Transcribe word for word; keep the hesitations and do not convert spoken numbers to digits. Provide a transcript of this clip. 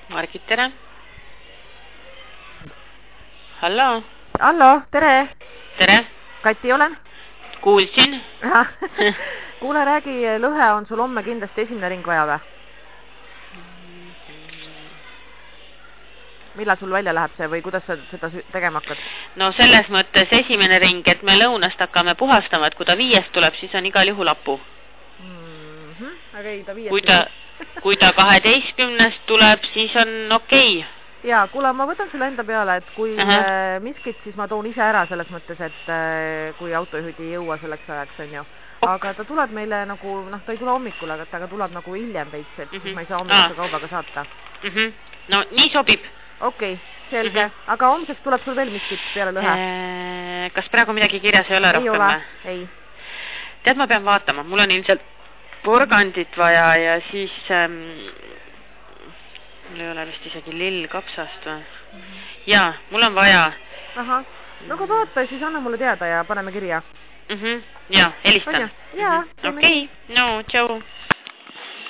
Margit, tere. Hallo. Hallo, tere. Tere. Kati olen. Kuulsin. Kuule, räägi, lõhe on sul homme kindlasti esimene ring vaja või? Millal sul välja läheb see või kuidas sa seda tegema hakkad? No selles mõttes esimene ring, et me lõunast hakkame puhastama, et kui ta viiest tuleb, siis on igal juhul apu. Mm-hmm. Aga ei, ta viiest kui ta, kui ta kaheteistkümnest tuleb, siis on okei. Okay. Jaa, kuule, ma võtan sulle enda peale, et kui uh -huh. miskit, siis ma toon ise ära selles mõttes, et kui autojuhid ei jõua selleks ajaks, on ju. Aga ta tuleb meile nagu, noh, ta ei tule hommikul, aga ta tuleb nagu hiljem veits, et mm -hmm. siis ma ei saa hommikuse kaubaga saata. Mm -hmm. No, nii sobib. Okei, okay, selge. Mm -hmm. Aga homseks tuleb sul veel miskit peale lõhe? Eee, kas praegu midagi kirjas ei ole ei rohkem? Ei ole, ei. Tead, ma pean vaatama. Mul on ilmselt porgandit vaja ja siis... Ähm, mul ei ole vist isegi lillkapsast või? Mm -hmm. Jaa, mul on vaja. Ahah. No kui vaata, siis anna mulle teada ja paneme kirja. Mm -hmm. Jaa, helistan. Jaa. Okei, okay. No, tšau.